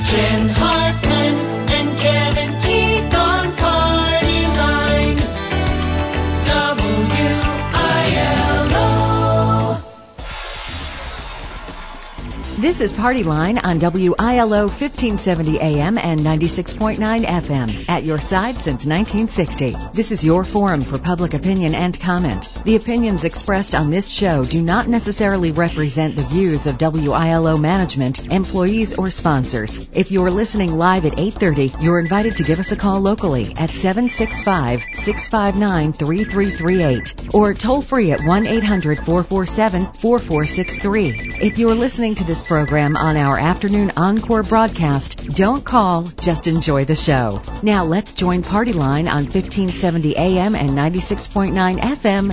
Jen Hartman and Kevin Keith on Party Line. WILO. This is Party Line on WILO 1570 AM and 96.9 FM. At your side since 1960. This is your forum for public opinion and comment. The opinions expressed on this show do not necessarily represent the views of WILO management, employees, or sponsors. If you're listening live at 8:30, you're invited to give us a call locally at 765-659-3338 or toll free at 1-800-447-4463. If you're listening to this program on our afternoon encore broadcast, don't call, just enjoy the show. Now let's join Party Line on 1570 AM and 96.9 FM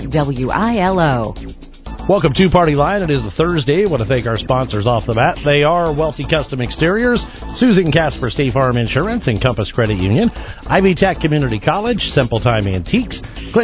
WILO. Welcome to Party Line. It is a Thursday. I want to thank our sponsors off the bat. They are Wealthy Custom Exteriors, Susan Casper State Farm Insurance, and Compass Credit Union, Ivy Tech Community College, Simple Time Antiques,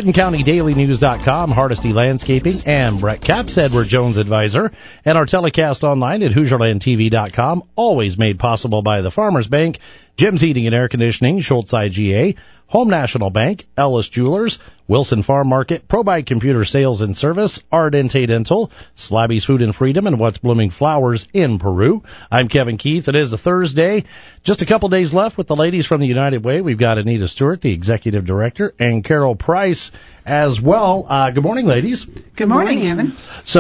ClintonCountyDailyNews.com, Hardesty Landscaping, and Brett Capps, Edward Jones Advisor, and our telecast online at HoosierlandTV.com, always made possible by the Farmers Bank, Jim's Heating and Air Conditioning, Schultz IGA, Home National Bank, Ellis Jewelers, Wilson Farm Market, ProBuy Computer Sales and Service, Ardente Dental, Slabby's Food and Freedom, and What's Blooming Flowers in Peru. I'm Kevin Keith. It is a Thursday. Just a couple days left with the ladies from the United Way. We've got Anita Stewart, the Executive Director, and Carol Price as well. Good morning, ladies. Good morning, Evan.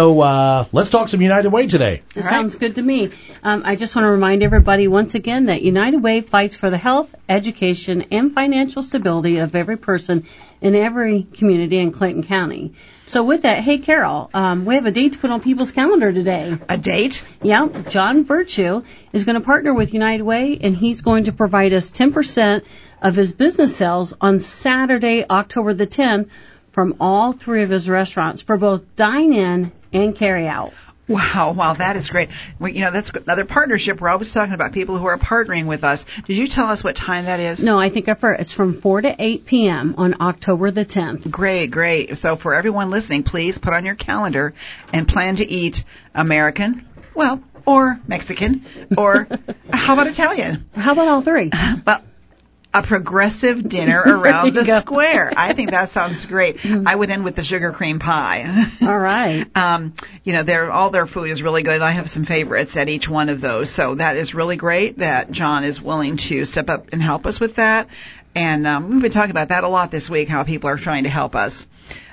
So let's talk some United Way today. That sounds good to me. I just want to remind everybody once again that United Way fights for the health, education, and financial stability of every person in every community in Clinton County. So with that, hey, Carol, we have a date to put on people's calendar today. A date? Yeah. John Virtue is going to partner with United Way, and he's going to provide us 10% of his business sales on Saturday, October the 10th, from all three of his restaurants for both dine-in and carry-out. Wow, that is great. That's another partnership. We're always talking about people who are partnering with us. Did you tell us what time that is? No, I think it's from 4 to 8 p.m. on October the 10th. Great. So for everyone listening, please put on your calendar and plan to eat American, or Mexican, or how about Italian? How about all three? Well, a progressive dinner around the square. I think that sounds great. I would end with the sugar cream pie. All right. All their food is really good. I have some favorites at each one of those. So that is really great that John is willing to step up and help us with that. And we've been talking about that a lot this week, how people are trying to help us.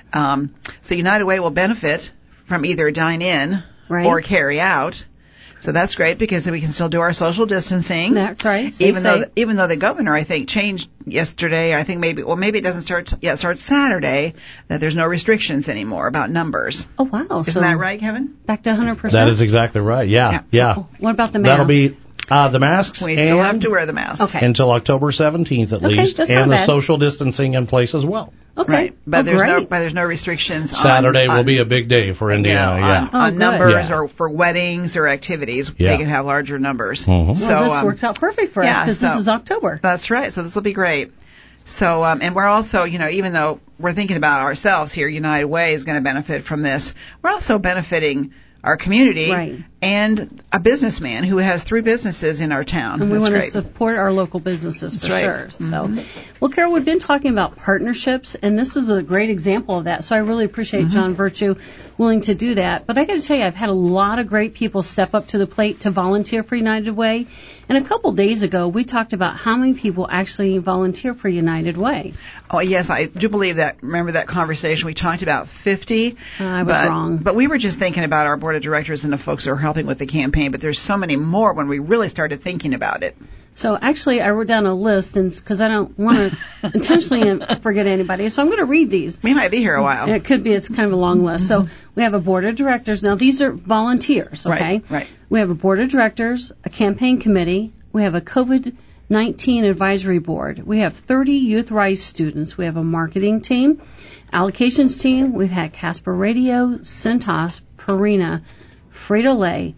So United Way will benefit from either dine in or carry out. So that's great because we can still do our social distancing. That's right. Even though the governor, I think, changed yesterday. I think maybe it doesn't start yet. It starts Saturday. That there's no restrictions anymore about numbers. Oh wow! Isn't that right, Kevin? Back to 100%. That is exactly right. Yeah. What about the masks? That'll be the masks. We still have to wear the masks until October 17th at least, and the social distancing in place as well. Okay. Right. But there's no restrictions. Saturday will be a big day for Indiana. On numbers or for weddings or activities, they can have larger numbers. Mm-hmm. So this works out perfect for us because this is October. That's right. So this will be great. So, and we're also, even though we're thinking about ourselves here, United Way is going to benefit from this. We're also benefiting our community and a businessman who has 3 businesses in our town. And we want to support our local businesses for sure. Mm-hmm. So, well, Carol, we've been talking about partnerships, and this is a great example of that. So I really appreciate John Virtue willing to do that. But I got to tell you, I've had a lot of great people step up to the plate to volunteer for United Way. And a couple days ago, we talked about how many people actually volunteer for United Way. Oh, yes, I do believe that. Remember that conversation? We talked about 50. I was wrong. But we were just thinking about our board of directors and the folks who are helping with the campaign. But there's so many more when we really started thinking about it. So actually, I wrote down a list because I don't want to intentionally forget anybody. So I'm going to read these. We might be here a while. It could be. It's kind of a long list. So we have a board of directors. Now, these are volunteers, okay? Right. We have a board of directors, a campaign committee. We have a COVID-19 advisory board. We have 30 Youth Rise students. We have a marketing team, allocations team. We've had Casper Radio, Centos, Purina, Frito-Lay,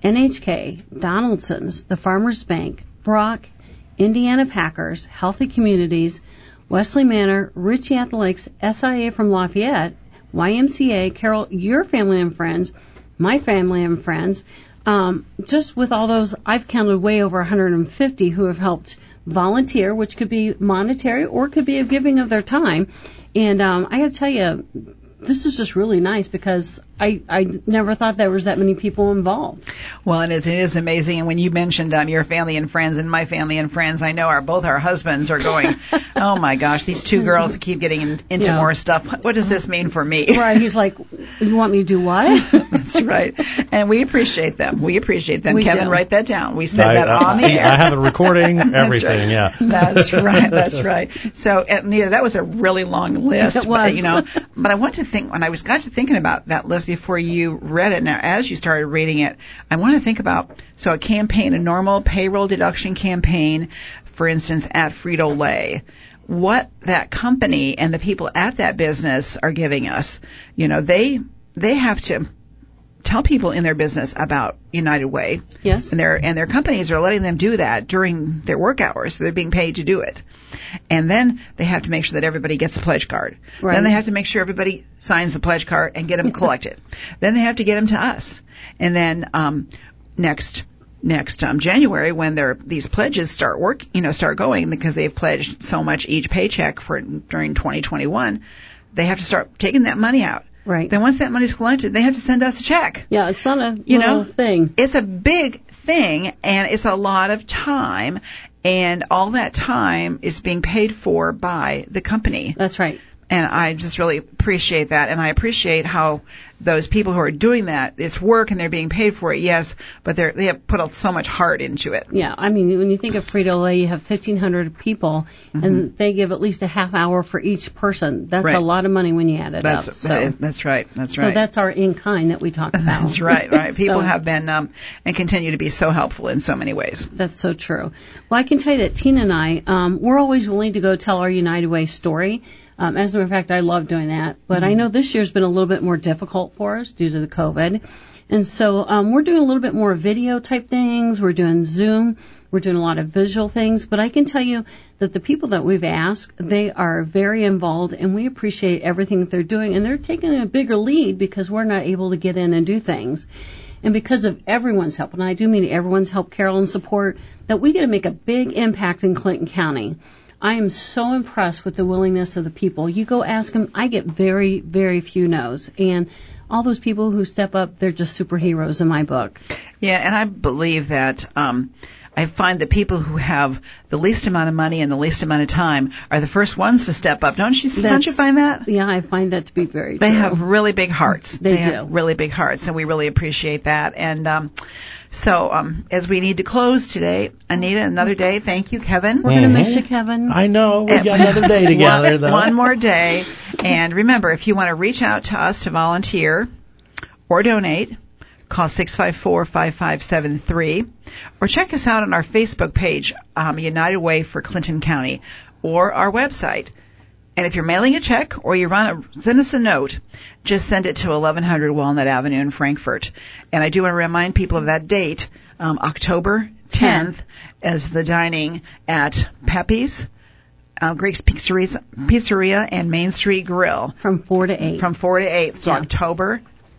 NHK, Donaldson's, the Farmers Bank, Brock, Indiana Packers, Healthy Communities, Wesley Manor, Ritchie Athletics, SIA from Lafayette, YMCA, Carol, your family and friends, my family and friends, just with all those, I've counted way over 150 who have helped volunteer, which could be monetary or could be a giving of their time. And I got to tell you, this is just really nice because I never thought there was that many people involved. Well, and it is amazing. And when you mentioned your family and friends and my family and friends, I know both our husbands are going, oh my gosh, these two girls keep getting into Yeah. more stuff. What does this mean for me? Right? He's like, you want me to do what? That's right. And we appreciate them. We appreciate them. We Kevin, do. write that down. We said that on the air. I have a recording, everything, That's right. yeah. That's right. That's right. So, Anita, that was a really long list. It was. But I want to think, when I got to thinking about that list before you read it, now as you started reading it, I want to think about, so a campaign, a normal payroll deduction campaign, for instance, at Frito-Lay, what that company and the people at that business are giving us. They have to tell people in their business about United Way. Yes. And their companies are letting them do that during their work hours. They're being paid to do it. And then they have to make sure that everybody gets a pledge card. Right. Then they have to make sure everybody signs the pledge card and get them collected. Then they have to get them to us. And then next January, when these pledges start going, because they've pledged so much each paycheck during 2021, they have to start taking that money out. Right. Then once that money's collected, they have to send us a check. Yeah, it's not a little thing. It's a big thing, and it's a lot of time, and all that time is being paid for by the company. That's right. And I just really appreciate that, and I appreciate how those people who are doing that, it's work and they're being paid for it, yes, but they have put so much heart into it. Yeah, I mean, when you think of Frito-Lay, you have 1,500 people, and they give at least a half hour for each person. That's Right. a lot of money when you add it up. That's right. That's right. So that's our in-kind that we talk about. That's right. Right. People So- have been and continue to be so helpful in so many ways. That's so true. Well, I can tell you that Tina and I, we're always willing to go tell our United Way story. As a matter of fact, I love doing that. But I know this year's been a little bit more difficult for us due to the COVID. And so we're doing a little bit more video type things. We're doing Zoom. We're doing a lot of visual things. But I can tell you that the people that we've asked, they are very involved, and we appreciate everything that they're doing. And they're taking a bigger lead because we're not able to get in and do things. And because of everyone's help, and I do mean everyone's help, Carol, and support, that we get to make a big impact in Clinton County. I am so impressed with the willingness of the people. You go ask them, I get very, very few no's. And all those people who step up, they're just superheroes in my book. Yeah, and I believe that I find that people who have the least amount of money and the least amount of time are the first ones to step up. Don't you find that? Yeah, I find that to be very They true. have really big hearts. They do. have really big hearts, and we really appreciate that. And so as we need to close today, Anita, another day. Thank you, Kevin. We're going to miss you, Kevin. I know. We've got another day together, though. One more day. And remember, if you want to reach out to us to volunteer or donate, call 654-5573, or check us out on our Facebook page, United Way for Clinton County, or our website. And if you're mailing a check or you send us a note, just send it to 1100 Walnut Avenue in Frankfort. And I do want to remind people of that date, October 10th, as the dining at Pepe's, Greek's Pizzeria and Main Street Grill. From 4 to 8. From 4 to 8. So Yeah. October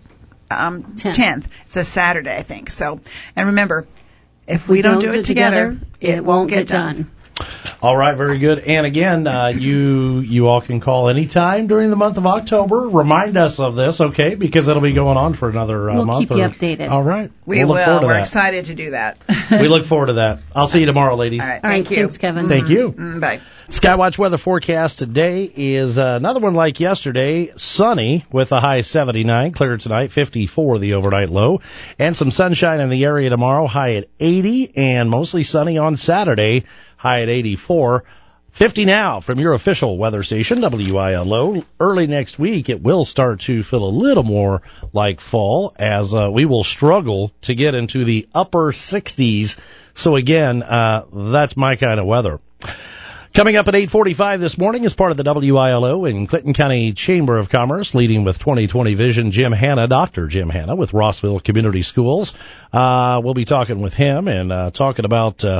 10th. It's a Saturday, I think. So, and remember, if we don't do it together, it won't get done. All right, very good. And again, you all can call anytime during the month of October. Remind us of this, okay? Because it'll be going on for another We'll month. keep you updated. All right. We We'll look will. forward to We're that. excited to do that. We look forward to that. I'll see you tomorrow, ladies. All right. All right, Thank you. thanks, Kevin. Thank you. Bye. Skywatch weather forecast today is another one like yesterday. Sunny with a high 79. Clear tonight, 54 the overnight low. And some sunshine in the area tomorrow, high at 80. And mostly sunny on Saturday, high at 84. 50 now from your official weather station, WILO. Early next week, it will start to feel a little more like fall as we will struggle to get into the upper 60s. So again, that's my kind of weather. Coming up at 8:45 this morning is part of the WILO and Clinton County Chamber of Commerce, leading with 2020 Vision, Jim Hanna, Dr. Jim Hanna with Rossville Community Schools. We'll be talking with him and talking about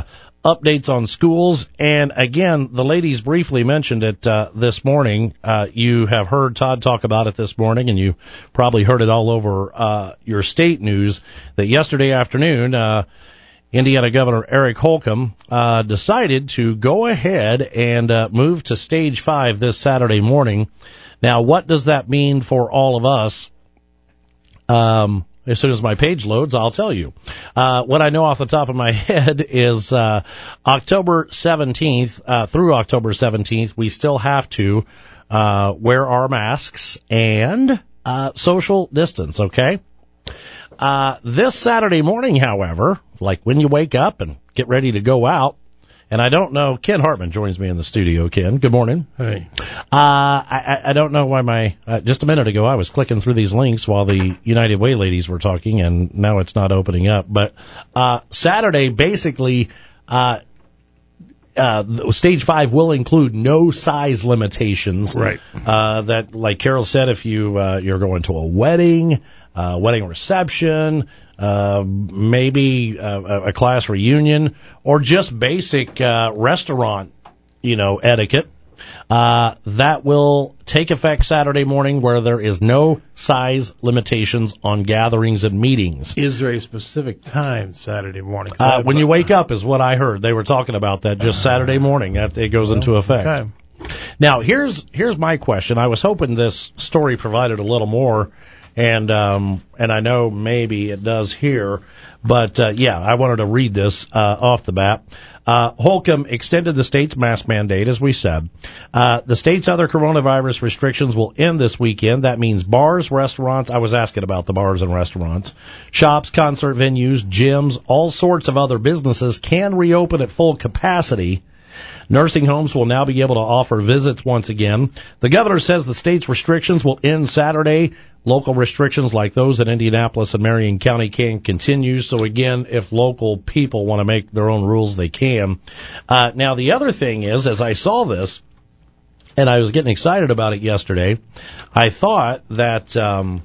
updates on schools. And again, the ladies briefly mentioned it this morning. You have heard Todd talk about it this morning, and you probably heard it all over your state news, that yesterday afternoon, Indiana Governor Eric Holcomb decided to go ahead and move to Stage 5 this Saturday morning. Now, what does that mean for all of us? As soon as my page loads, I'll tell you. What I know off the top of my head is October 17th, through October 17th, we still have to wear our masks and social distance, okay? This Saturday morning, however, like when you wake up and get ready to go out, and I don't know, Ken Hartman joins me in the studio. Ken, good morning. Hey. I don't know why just a minute ago I was clicking through these links while the United Way ladies were talking, and now it's not opening up. But Saturday, basically, Stage 5 will include no size limitations. Right. That, like Carol said, if you're going to a wedding reception, maybe a class reunion, or just basic restaurant, etiquette, that will take effect Saturday morning, where there is no size limitations on gatherings and meetings. Is there a specific time Saturday morning? When you wake up is what I heard. They were talking about that just Saturday morning. It goes into effect. Okay. Now, here's my question. I was hoping this story provided a little more, and I know maybe it does here, but I wanted to read this off the bat. Holcomb extended the state's mask mandate, as we said. The state's other coronavirus restrictions will end this weekend. That means bars, restaurants — I was asking about the bars and restaurants — shops, concert venues, gyms, all sorts of other businesses can reopen at full capacity. Nursing homes will now be able to offer visits once again. The governor says the state's restrictions will end Saturday. Local restrictions like those in Indianapolis and Marion County can continue. So again, if local people want to make their own rules, they can. Now, the other thing is, as I saw this, and I was getting excited about it yesterday, I thought that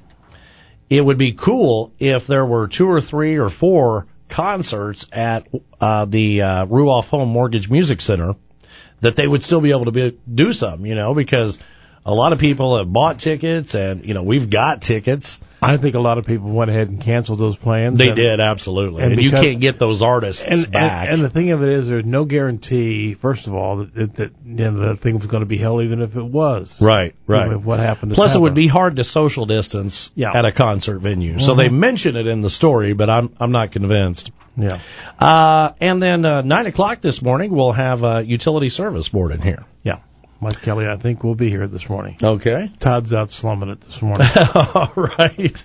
it would be cool if there were 2 or 3 or 4 concerts at the Ruoff Home Mortgage Music Center, that they would still be able to do some, because a lot of people have bought tickets, and, we've got tickets. I think a lot of people went ahead and canceled those plans. They did, absolutely. And you can't get those artists back. And the thing of it is, there's no guarantee, first of all, that the thing was going to be held, even if it was. Right. What happened. Plus, it would be hard to social distance at a concert venue. So they mention it in the story, but I'm not convinced. Yeah. And then 9 o'clock this morning, we'll have a utility service board in here. Yeah. Mike Kelly, I think, will be here this morning. Okay. Todd's out slumming it this morning. All right.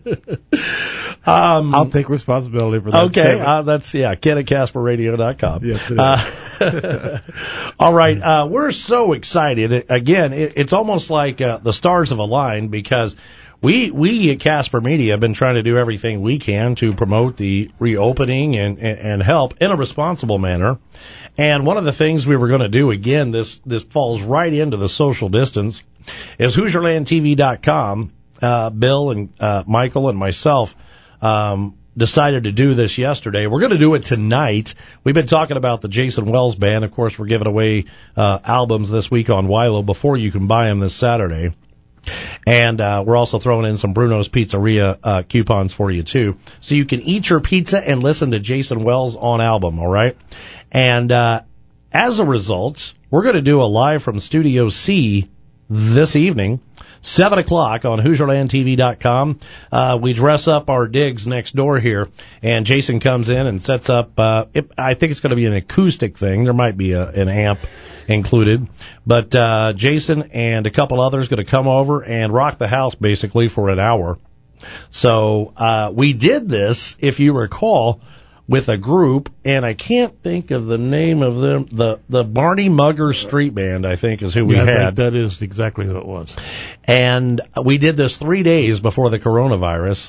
I'll take responsibility for that. Okay. That's, Ken at CasperRadio.com. Yes, it is. All right. We're so excited. Again, it's almost like the stars have aligned, because we at Casper Media have been trying to do everything we can to promote the reopening and help in a responsible manner. And one of the things we were going to do, again, this falls right into the social distance, is HoosierLandTV.com. Bill and Michael and myself decided to do this yesterday. We're going to do it tonight. We've been talking about the Jason Wells Band. Of course, we're giving away albums this week on Wilo before you can buy them this Saturday. And we're also throwing in some Bruno's Pizzeria coupons for you, too. So you can eat your pizza and listen to Jason Wells on album, all right? And as a result, we're going to do a live from Studio C this evening, 7 o'clock on HoosierLandTV.com. We dress up our digs next door here, and Jason comes in and sets up, I think it's going to be an acoustic thing. There might be an amp included. But Jason and a couple others going to come over and rock the house basically for an hour. So we did this, if you recall, with a group, and I can't think of the name of them. The Barney Mugger Street Band, I think, is who we had. That is exactly who it was. And we did this 3 days before the coronavirus.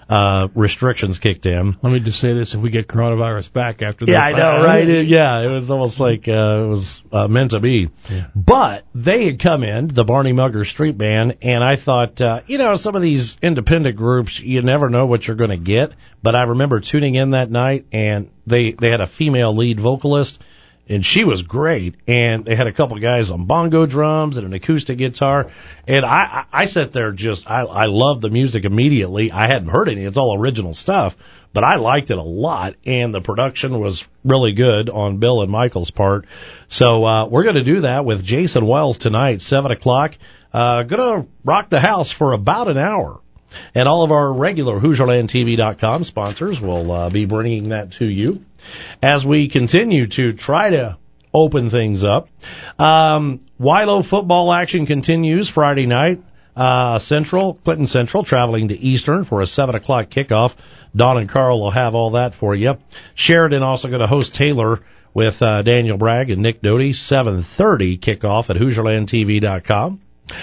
restrictions kicked in. Let me just say this: if we get coronavirus back after that, Yeah, I know, right? It was almost like it was meant to be. Yeah. But they had come in, the Barney Mugger Street Band, and I thought, some of these independent groups, you never know what you're going to get. But I remember tuning in that night, and they had a female lead vocalist, and she was great. And they had a couple of guys on bongo drums and an acoustic guitar. And I sat there I loved the music immediately. I hadn't heard any. It's all original stuff, but I liked it a lot. And the production was really good on Bill and Michael's part. So we're going to do that with Jason Wells tonight, 7 o'clock. Going to rock the house for about an hour. And all of our regular HoosierlandTV.com sponsors will be bringing that to you as we continue to try to open things up. Wilo football action continues Friday night. Clinton Central traveling to Eastern for a 7 o'clock kickoff. Don and Carl will have all that for you. Sheridan also going to host Taylor with Daniel Bragg and Nick Doty. 7:30 kickoff at HoosierlandTV.com.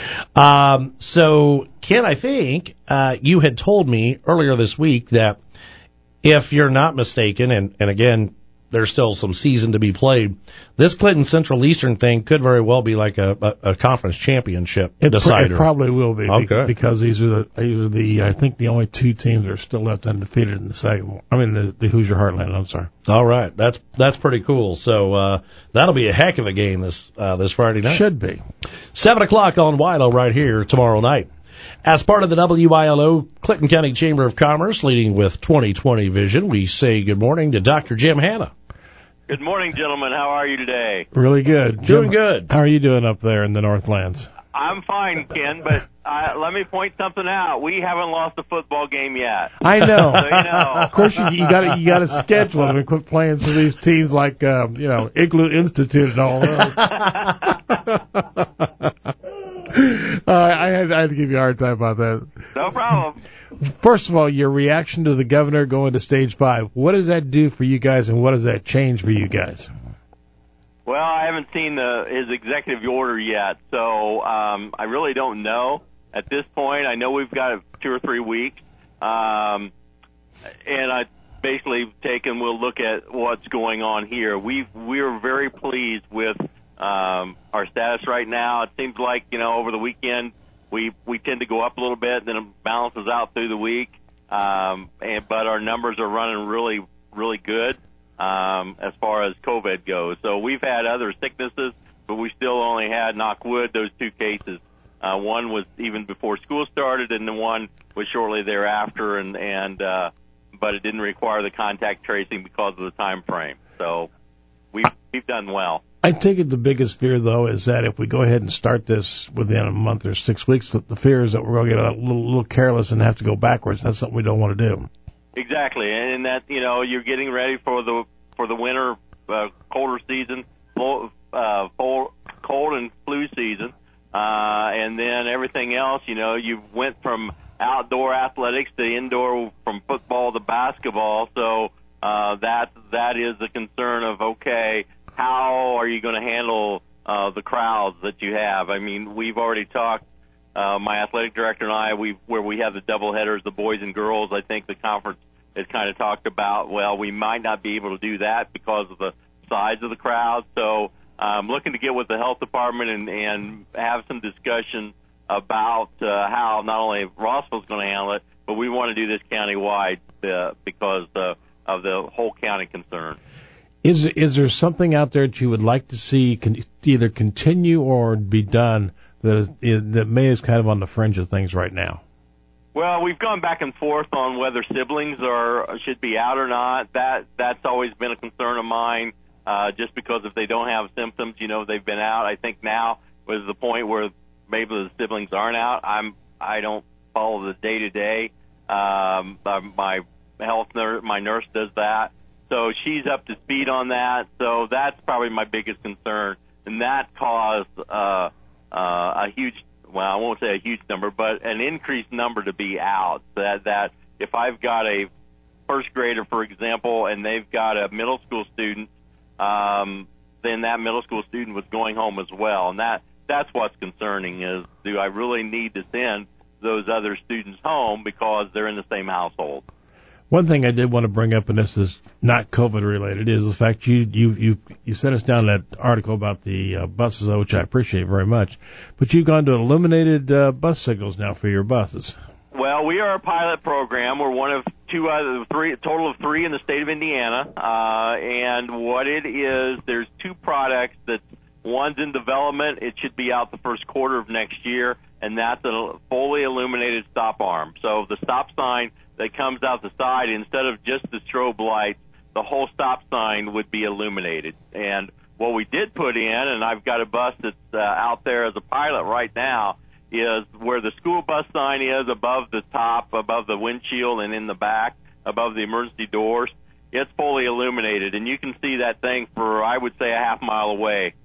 So, Ken, I think you had told me earlier this week that if you're not mistaken, and again, there's still some season to be played, this Clinton Central Eastern thing could very well be like a conference championship decider. It probably will be, Okay. because these are the I think the only two teams that are still left undefeated in the second. I mean, the Hoosier Heartland. I'm sorry. All right, that's pretty cool. So that'll be a heck of a game this Friday night. Should be 7 o'clock on Wilo right here tomorrow night. As part of the WILO Clinton County Chamber of Commerce, leading with 2020 vision, we say good morning to Dr. Jim Hanna. Good morning, gentlemen. How are you today? really good. Doing Jim, good. How are you doing up there in the Northlands? I'm fine, Ken, but let me point something out. We haven't lost a football game yet. I know. So you know. Of course, you got to schedule them and quit playing some of these teams like Igloo Institute and all those. I had to give you a hard time about that. No problem. First of all, your reaction to the governor going to stage 5. What does that do for you guys, and what does that change for you guys? Well, I haven't seen his executive order yet, so I really don't know at this point. I know we've got 2 or 3 weeks, and I basically we'll look at what's going on here. We're very pleased with our status right now. It seems like, over the weekend we tend to go up a little bit, and then it balances out through the week. But our numbers are running really, really good as far as COVID goes. So we've had other sicknesses, but we still only had, knock wood, those 2 cases. One was even before school started, and the one was shortly thereafter, but it didn't require the contact tracing because of the time frame. So we've done well. I take it the biggest fear, though, is that if we go ahead and start this within a month or 6 weeks, the fear is that we're going to get a little careless and have to go backwards. That's something we don't want to do. Exactly, and that you're getting ready for the winter colder season, cold and flu season, and then everything else. You went from outdoor athletics to indoor, from football to basketball. So that is the concern of, okay, how are you going to handle the crowds that you have? I mean, we've already talked. My athletic director and I, where we have the doubleheaders, the boys and girls, I think the conference has kind of talked about, well, we might not be able to do that because of the size of the crowd. So I'm looking to get with the health department and have some discussion about how not only Rossville's going to handle it, but we want to do this countywide because of the whole county concern. Is there something out there that you would like to see either continue or be done that May is kind of on the fringe of things right now? Well, we've gone back and forth on whether siblings should be out or not. That's always been a concern of mine. Just because if they don't have symptoms, they've been out. I think now was the point where maybe the siblings aren't out. I don't follow the day to day. My nurse does that. So she's up to speed on that. So that's probably my biggest concern. And that caused a huge, well, I won't say a huge number, but an increased number to be out. That if I've got a first grader, for example, and they've got a middle school student, then that middle school student was going home as well. And that's what's concerning is, do I really need to send those other students home because they're in the same household. One thing I did want to bring up, and this is not COVID related, is the fact you sent us down that article about the buses, which I appreciate very much. But you've gone to illuminated bus signals now for your buses. Well, we are a pilot program. We're one of a total of three in the state of Indiana. And what it is, there's two products that one's in development. It should be out the first quarter of next year, and that's a fully illuminated stop arm. So the stop sign that comes out the side, instead of just the strobe lights, the whole stop sign would be illuminated. And what we did put in, and I've got a bus that's out there as a pilot right now, is where the school bus sign is above the top, above the windshield, and in the back, above the emergency doors. It's fully illuminated, and you can see that thing for, I would say, a half mile away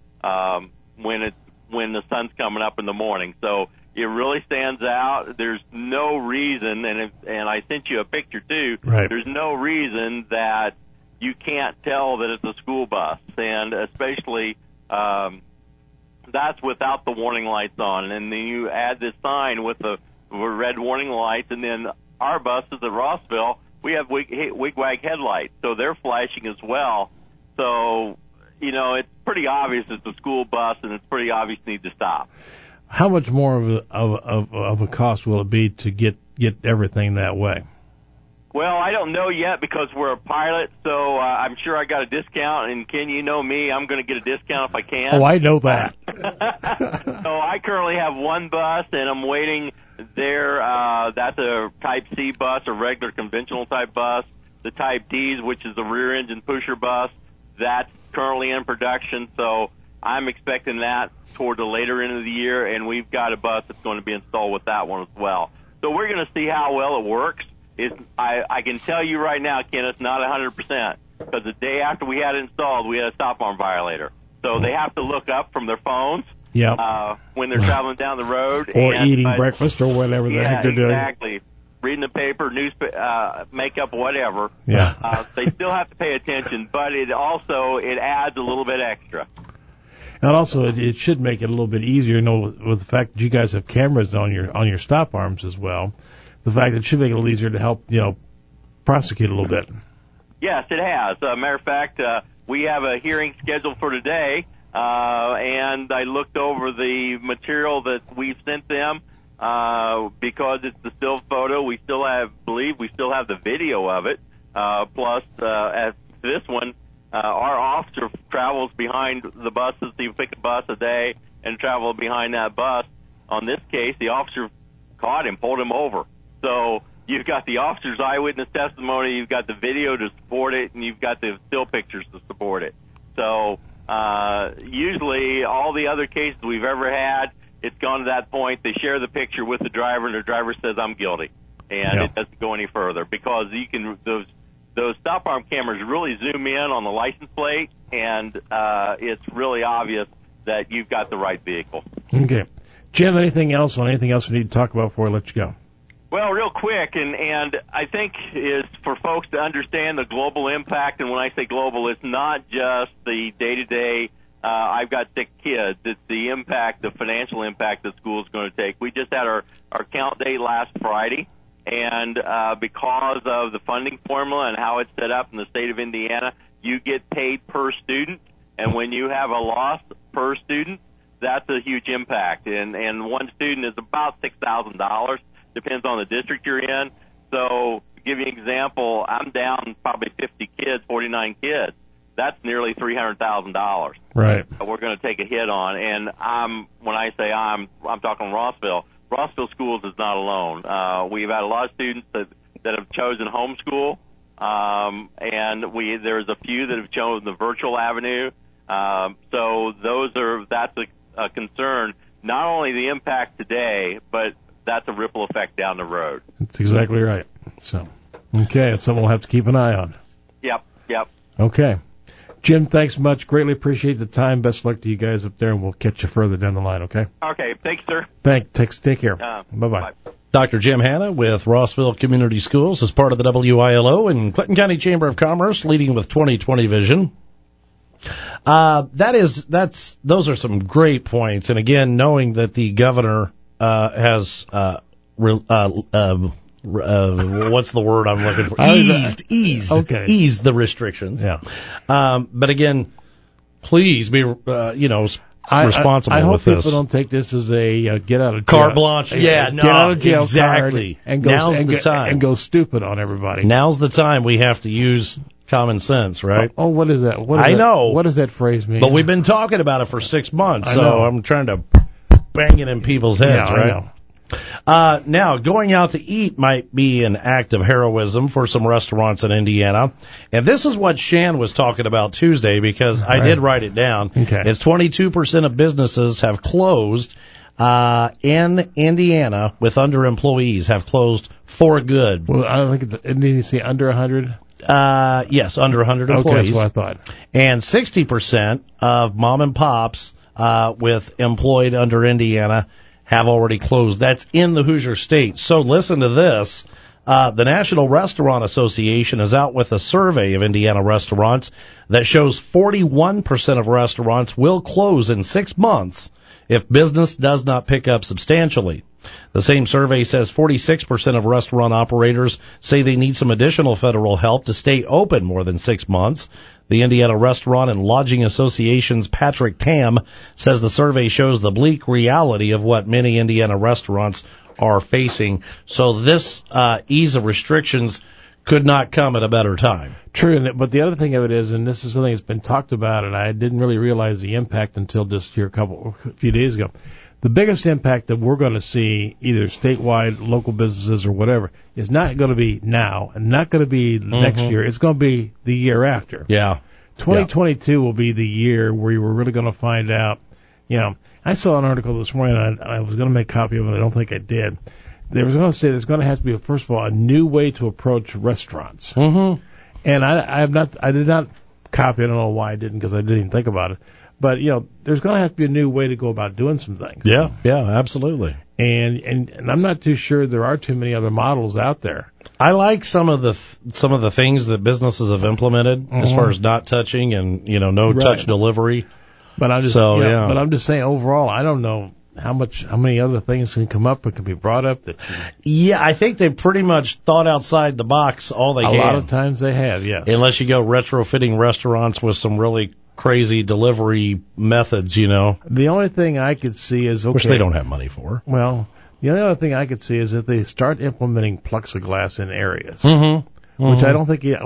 when the sun's coming up in the morning. So it really stands out. There's no reason, and I sent you a picture too. Right. There's no reason that you can't tell that it's a school bus, and especially that's without the warning lights on. And then you add this sign with the red warning lights, and then our buses at Rossville, we have wig-wag headlights, so they're flashing as well. So, you know, it's pretty obvious it's a school bus, and it's pretty obvious you need to stop. How much more of a cost will it be to get everything that way? Well, I don't know yet because we're a pilot, so I'm sure I got a discount. And Ken, you know me, I'm going to get a discount if I can. Oh, I know that. So I currently have one bus, and I'm waiting there. That's a Type C bus, a regular conventional type bus. The Type D's, which is a rear engine pusher bus, that's currently in production. So I'm expecting that toward the later end of the year, and we've got a bus that's going to be installed with that one as well. So we're going to see how well it works. I can tell you right now, Ken, it's not 100%, because the day after we had it installed, we had a stop arm violator. So they have to look up from their phones when they're traveling down the road. Or eating breakfast or whatever the heck they're doing. Exactly. Reading the paper, makeup, whatever. Yeah. They still have to pay attention, but it adds a little bit extra. And also, it should make it a little bit easier, you know, with the fact that you guys have cameras on your stop arms as well. The fact that it should make it a little easier to help, you know, prosecute a little bit. Yes, it has. Matter of fact, we have a hearing scheduled for today, and I looked over the material that we've sent them because it's the still photo. We still have the video of it. Plus, at this one, our officer travels behind the buses. So you pick a bus a day and travel behind that bus. On this case, the officer caught him, pulled him over. So you've got the officer's eyewitness testimony, you've got the video to support it, and you've got the still pictures to support it. So usually all the other cases we've ever had, it's gone to that point. They share the picture with the driver, and the driver says, "I'm guilty," and it doesn't go any further because you can those stop arm cameras really zoom in on the license plate, and it's really obvious that you've got the right vehicle. Okay. Jim, anything else we need to talk about before I let you go? Well, real quick, and I think is for folks to understand the global impact, and when I say global, it's not just the day-to-day, I've got 6 kids. It's the impact, the financial impact that school is going to take. We just had our count day last Friday, and because of the funding formula and how it's set up in the state of Indiana, you get paid per student, and when you have a loss per student, that's a huge impact. And one student is about $6,000. Depends on the district you're in. So to give you an example, I'm down probably 50 kids, 49 kids. That's nearly $300,000. Right. We're going to take a hit on. And when I say I'm talking Rossville. Rossville Schools is not alone. We've had a lot of students that have chosen homeschool, and there's a few that have chosen the virtual avenue. So that's a concern. Not only the impact today, but that's a ripple effect down the road. That's exactly right. So, okay, it's something we'll have to keep an eye on. Yep. Okay. Jim, thanks much. Greatly appreciate the time. Best luck to you guys up there, and we'll catch you further down the line, okay? Okay, thanks, sir. Take care. Bye-bye. Bye. Dr. Jim Hanna with Rossville Community Schools as part of the WILO and Clinton County Chamber of Commerce, leading with 2020 vision. Those are some great points. And again, knowing that the governor has what's the word I'm looking for? Eased the restrictions. Yeah. But again, please be, responsible I hope with this. people don't take this as a get out of jail. Carte blanche. Yeah, get out of jail exactly. card and go, Now's the time. And go stupid on everybody. Now's the time we have to use common sense, right? Oh, what is that? I know. What does that phrase mean? But we've been talking about it for 6 months, I so know. I'm trying to bang it in people's heads, I right? know. Now, going out to eat might be an act of heroism for some restaurants in Indiana. And this is what Shan was talking about Tuesday, because I did write it down. Okay. It's 22% of businesses have closed in Indiana with under employees, have closed for good. Well, I think didn't you say under 100? Yes, under 100 Okay, employees. that's what I thought. And 60% of mom and pops with employed under Indiana have already closed. That's in the Hoosier State. So listen to this. The National Restaurant Association is out with a survey of Indiana restaurants that shows 41% of restaurants will close in 6 months if business does not pick up substantially. The same survey says 46% of restaurant operators say they need some additional federal help to stay open more than 6 months. The Indiana Restaurant and Lodging Association's Patrick Tam says the survey shows the bleak reality of what many Indiana restaurants are facing. So this ease of restrictions could not come at a better time. True, but the other thing of it is, and this is something that's been talked about, and I didn't really realize the impact until just here a few days ago. The biggest impact that we're going to see, either statewide, local businesses, or whatever, is not going to be now, and not going to be next year. It's going to be the year after. Yeah. 2022 will be the year where we're really going to find out. I saw an article this morning, and I was going to make a copy of it. I don't think I did. They was going to say there's going to have to be, first of all, a new way to approach restaurants. Mm-hmm. And I did not copy it. I don't know why I didn't, because I didn't even think about it. But, there's going to have to be a new way to go about doing some things. Yeah, absolutely. And I'm not too sure there are too many other models out there. I like some of the things that businesses have implemented as far as not touching and, no touch delivery. But I'm just yeah. But I'm just saying overall, I don't know how many other things can come up or can be brought up that Yeah, I think they pretty much thought outside the box all they can. A lot of times they have, yes. Unless you go retrofitting restaurants with some really crazy delivery methods, The only thing I could see is, which they don't have money for. Well, the only other thing I could see is if they start implementing plexiglass in areas, which I don't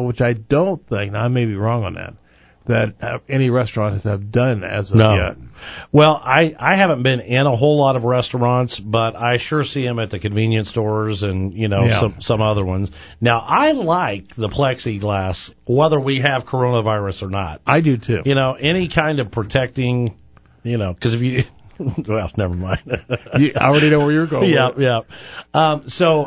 think, now I may be wrong on that any restaurants have done as of yet. Well, I haven't been in a whole lot of restaurants, but I sure see them at the convenience stores and, some other ones. Now, I like the plexiglass, whether we have coronavirus or not. I do too. Any kind of protecting, because if you, well, never mind. I already know where you're going. Yeah. So,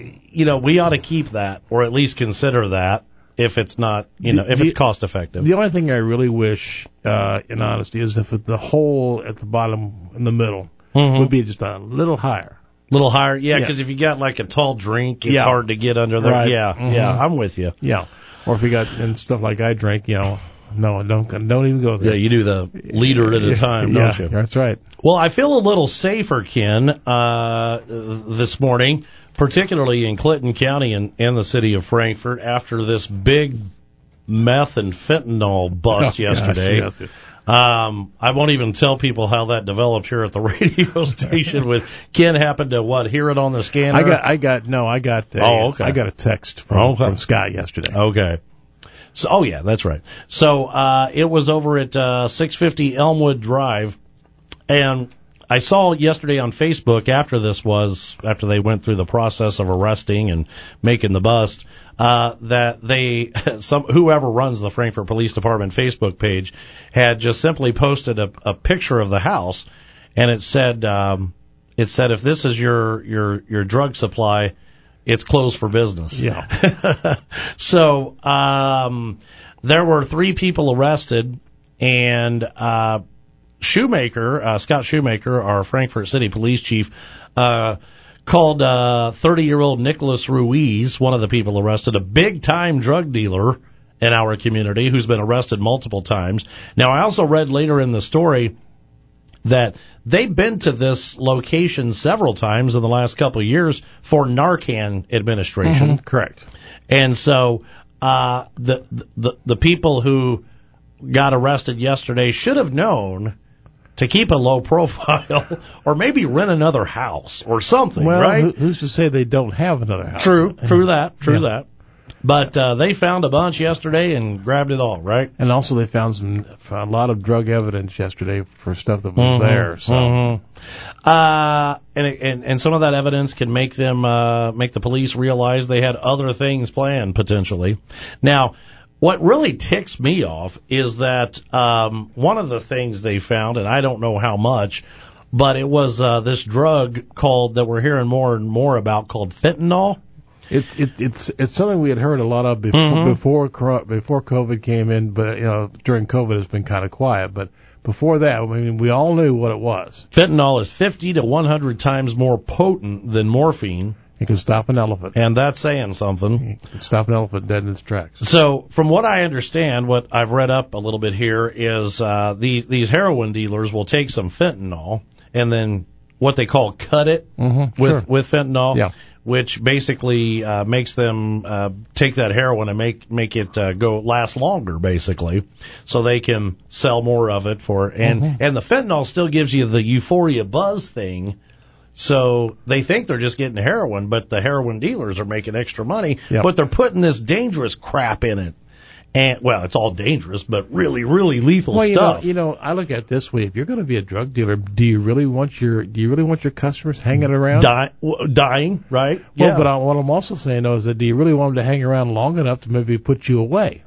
we ought to keep that, or at least consider that. If it's not, if it's cost effective. The only thing I really wish, in honesty, is if the hole at the bottom in the middle would be just a little higher. Little higher, yeah, because if you got like a tall drink, it's hard to get under there. Right. Yeah, I'm with you. Yeah, or if you got and stuff like I drink, no, don't even go there. Yeah, you do the liter at a time, don't you? That's right. Well, I feel a little safer, Ken, this morning, particularly in Clinton County and the city of Frankfort, after this big meth and fentanyl bust yesterday. Gosh, yes. I won't even tell people how that developed here at the radio station. With Ken happened to hear it on the scanner. I got a text from Scott yesterday. Okay. So, that's right. So, it was over at 650 Elmwood Drive, and I saw yesterday on Facebook after they went through the process of arresting and making the bust, that whoever runs the Frankfort Police Department Facebook page had just simply posted a picture of the house, and it said if this is your drug supply, it's closed for business. Yeah. So there were 3 people arrested, and Scott Shoemaker, our Frankfort City Police Chief, called 30-year-old Nicholas Ruiz, one of the people arrested, a big-time drug dealer in our community who's been arrested multiple times. Now, I also read later in the story that they've been to this location several times in the last couple of years for Narcan administration. Correct. And so the people who got arrested yesterday should have known to keep a low profile or maybe rent another house or something, Well, right? who's to say they don't have another house? True that. But they found a bunch yesterday and grabbed it all, right? And also they found a lot of drug evidence yesterday for stuff that was there. So, and some of that evidence can make them make the police realize they had other things planned potentially. Now, what really ticks me off is that one of the things they found, and I don't know how much, but it was this drug that we're hearing more and more about called fentanyl. It's something we had heard a lot of before COVID came in, but during COVID it's been kind of quiet. But before that, I mean, we all knew what it was. Fentanyl is 50 to 100 times more potent than morphine. It can stop an elephant. And that's saying something. It can stop an elephant dead in its tracks. So, from what I understand, what I've read up a little bit here is these heroin dealers will take some fentanyl and then what they call cut it with fentanyl, which basically makes them take that heroin and make it last longer, basically, so they can sell more of it and the fentanyl still gives you the euphoria buzz thing. So they think they're just getting heroin, but the heroin dealers are making extra money. Yep. But they're putting this dangerous crap in it. And, well, it's all dangerous, but really, really lethal stuff. I look at it this way. If you're going to be a drug dealer, do you really want your customers hanging around? Dying, right? Well, Yeah. but what I'm also saying, though, is that do you really want them to hang around long enough to maybe put you away?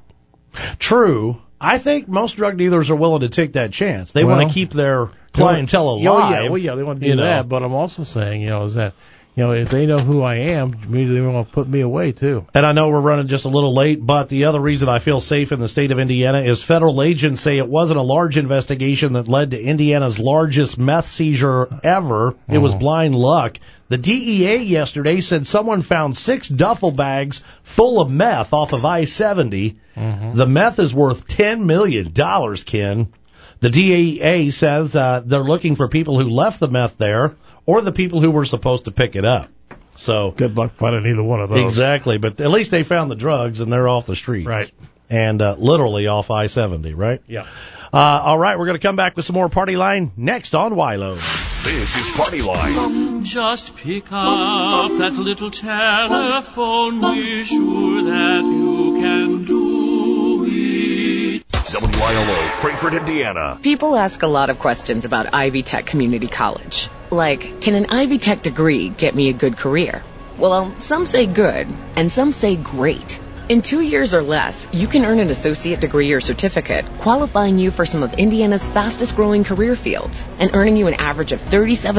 True. I think most drug dealers are willing to take that chance. They want to keep their clientele alive. They want to do that. But I'm also saying, is that, if they know who I am, maybe they want to put me away, too. And I know we're running just a little late, but the other reason I feel safe in the state of Indiana is federal agents say it wasn't a large investigation that led to Indiana's largest meth seizure ever. It was blind luck. The DEA yesterday said someone found 6 duffel bags full of meth off of I-70. The meth is worth $10 million, Ken. The DEA says they're looking for people who left the meth there or the people who were supposed to pick it up. So good luck finding either one of those. Exactly, but at least they found the drugs and they're off the streets. Right. And literally off I-70, right? Yeah. All right, we're going to come back with some more Party Line next on Wilo. This is Party Line. Just pick up that little telephone. We're sure that you can do it. WILO, Frankfort, Indiana. People ask a lot of questions about Ivy Tech Community College. Like, can an Ivy Tech degree get me a good career? Well, some say good, and some say great. In 2 years or less, you can earn an associate degree or certificate, qualifying you for some of Indiana's fastest-growing career fields, and earning you an average of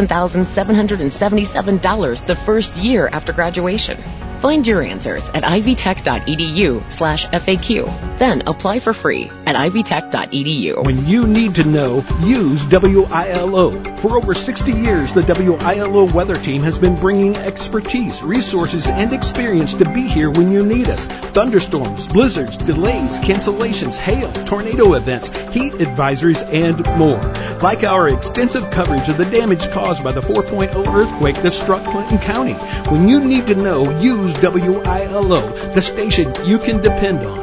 $37,777 the first year after graduation. Find your answers at ivytech.edu/FAQ. Then apply for free at ivytech.edu. When you need to know, use WILO. For over 60 years, the WILO weather team has been bringing expertise, resources, and experience to be here when you need us. Thunderstorms, blizzards, delays, cancellations, hail, tornado events, heat advisories, and more. Like our extensive coverage of the damage caused by the 4.0 earthquake that struck Clinton County. When you need to know, use WILO, the station you can depend on.